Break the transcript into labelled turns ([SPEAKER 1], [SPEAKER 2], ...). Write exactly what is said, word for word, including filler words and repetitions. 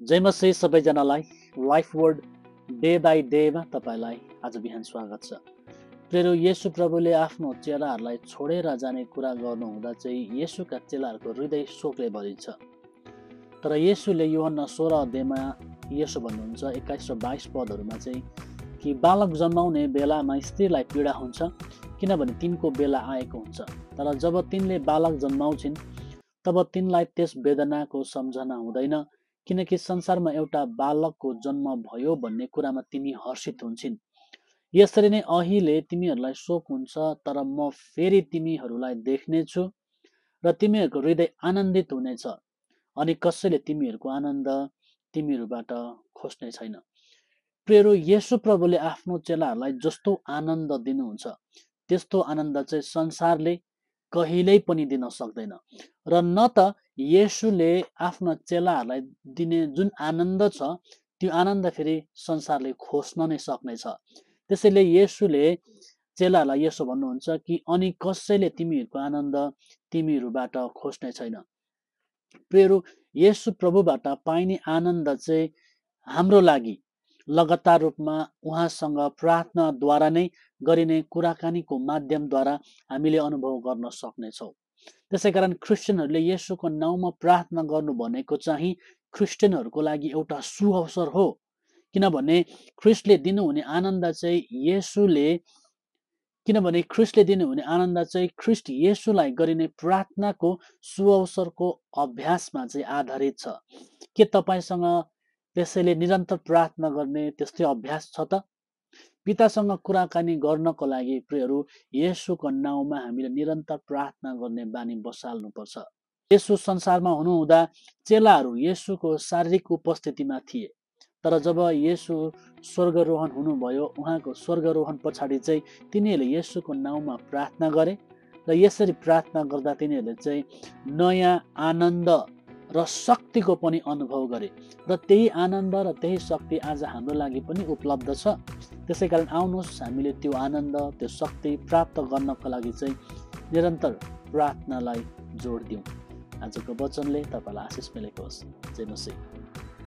[SPEAKER 1] जय मसी सबैजनालाई life word day by डेमा तपाईँलाई आज बिहान स्वागत छ। प्रेरो येशू प्रभुले आफ्नो चेलाहरूलाई छोडेर जाने कुरा गर्नुहुँदा चाहिँ येशूका चेलाहरूको हृदय शोकले भरिन्छ। तर येशूले यूहन्ना सोह्र अध्यायमा यसो भन्नुहुन्छ एक्काइस र बाइस पदहरूमा चाहिँ कि बालक जन्माउने बेलामा स्त्रीलाई पीडा हुन्छ, किनभने तिनको बेला आएको हुन्छ। तर जब तिनले बालक जन्माउँछिन् तब तिनलाई त्यस वेदनाको सम्झना हुँदैन, किनकि संसारमा एउटा बालकको जन्म भयो भन्ने कुरामा तिनी हर्षित हुन्छन्। यसरी नै अहिले तिमीहरूलाई शोक हुन्छ, तर म फेरि तिमीहरूलाई देख्नेछु र तिमीहरूको हृदय आनन्दित हुनेछ, अनि कसैले तिमीहरूको आनन्द तिमीहरूबाट खोज्ने छैन। प्रेरो येशू प्रभुले आफ्नो चेलाहरूलाई जस्तो आनन्द दिनुहुन्छ त्यस्तो आनन्द चाहिँ संसारले कहिल्यै पनि दिन सक्दैन, र न त येशूले आफ्ना चेलाहरूलाई दिने जुन आनन्द छ त्यो आनन्द फेरि संसारले खोज्न नै सक्नेछ। त्यसैले येशूले चेलाहरूलाई यसो भन्नुहुन्छ कि अनि कसैले तिमीहरूको आनन्द तिमीहरूबाट खोज्ने छैन। प्रेरो येशू प्रभुबाट पाइने आनन्द चाहिँ हाम्रो लागि लगातार रूपमा उहाँसँग प्रार्थनाद्वारा नै गरिने कुराकानीको माध्यमद्वारा हामीले अनुभव गर्न सक्नेछौँ। त्यसै कारण क्रिस्चियनहरूले येशूको नाउँमा प्रार्थना गर्नु भनेको चाहिँ क्रिस्चियनहरूको लागि एउटा सुअवसर हो, किनभने ख्रिस्टले दिनुहुने आनन्द चाहिँ येशूले किनभने ख्रिस्टले दिनुहुने आनन्द चाहिँ ख्रिस्ट येशूलाई गरिने प्रार्थनाको सुअवसरको अभ्यासमा चाहिँ आधारित छ। के तपाईँसँग त्यसैले निरन्तर प्रार्थना गर्ने त्यस्तै अभ्यास छ त? पितासँग कुराकानी गर्नको लागि प्रियहरू येशूको नाउँमा हामीले निरन्तर प्रार्थना गर्ने बानी बसाल्नुपर्छ। येशू संसारमा हुनुहुँदा चेलाहरू येशूको शारीरिक उपस्थितिमा थिए, तर जब येशू स्वर्गरोहण हुनुभयो उहाँको स्वर्गरोहण पछाडि चाहिँ तिनीहरूले येशूको नाउँमा प्रार्थना गरे, र यसरी प्रार्थना गर्दा तिनीहरूले चाहिँ नयाँ आनन्द र शक्तिको पनि अनुभव गरे, र त्यही आनन्द र त्यही शक्ति आज हाम्रो लागि पनि उपलब्ध छ। त्यसै कारण आउनुहोस् हामीले त्यो आनन्द त्यो शक्ति प्राप्त गर्नको लागि चाहिँ निरन्तर प्रार्थनालाई जोड दिउँ। आजको वचनले तपाईँलाई आशिष मिलेको होस्। जय मसीह।